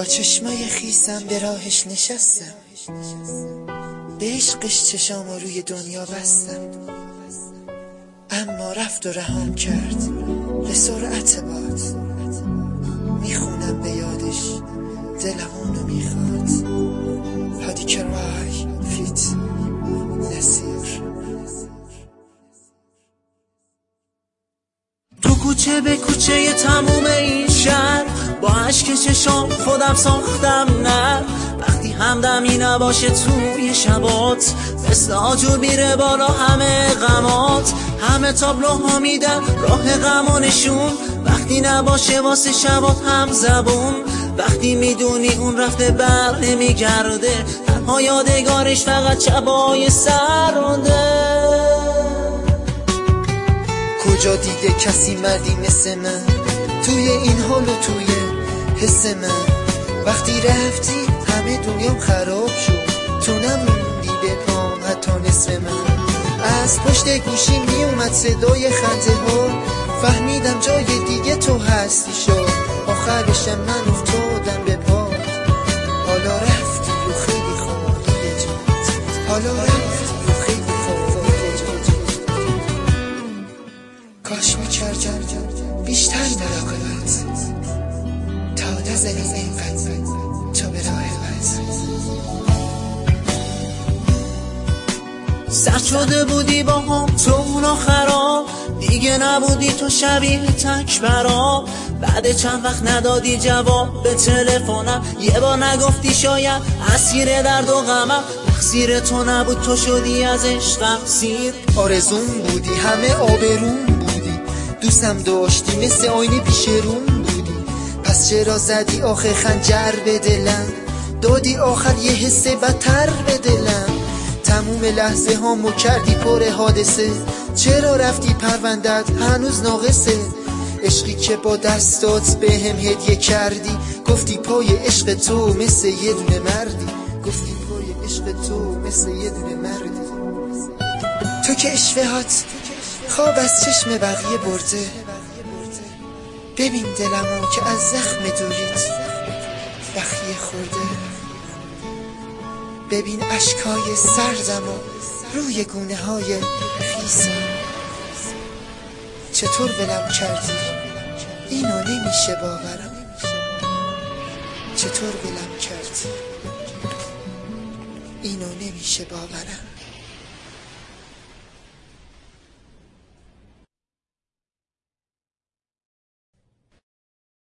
با چشمای خیسم به راهش نشستم، به عشقش چشامو روی دنیا بستم، اما رفت و رهام کرد به سرعت باد. میخونم به یادش دلم اونو میخواد. هادی کرای فیت نصیر. تو کوچه به کوچه تموم این شهر، با عشق چشام خودم ساختم نه. وقتی همدمی نباشه توی شبات، مثل آجور میره بالا همه غمات. همه تابلوها میدن راه غمانشون، وقتی نباشه واسه شبات هم زبون. وقتی میدونی اون رفته بر نمیگرده، تنها یادگارش فقط شبای سرده. کجا دیده کسی مردی مثل من توی این حال و توی حس من؟ وقتی رفتی همه دنیام خراب شد، تو نموندی به پام حتی نصف من. از پشت گوشی می اومد صدای خنده ها، فهمیدم جای دیگه تو هستی شد. آخرشم من افتادم به پا، حالا رفتی و خیلی خالی جات، حالا رفتی و خیلی خالی جات. کاش میکردم بیشتر مراقبت تا نزنی اینقدر تو به راه بد. سرد شده بودی با هم تو اون آخرا، دیگه نبودی تو شبیه تک برام. بعد چند وقت ندادی جواب به تلفنم، یه بار نگفتی شاید اسیر درد و غمم. تقصیر تو نبود تو شدی از عشقم سیر. آرزوم بودی همه آبروم بودی، دوستم داشتی مثل آینه پیش روم بودی. پس چرا زدی آخه خنجر به دلم، دادی آخر یه حس بدتر به دلم. تموم لحظه هامو کردی پر حادثه، چرا رفتی پروندت هنوز ناقصه؟ عشقی که با دستات به هم هدیه کردی، گفتی پای عشق تو مثل یه دونه مردی، گفتی پای عشق تو مثل یه دونه مردی. تو که اشوهات خواب از چشم بقیه برده، ببین دلمو که از زخم دوریت بخیه خورده. ببین اشکای سردمو روی گونه های خیسم، چطور ولم کردی اینو نمیشه باورم، چطور ولم کردی اینو نمیشه باورم.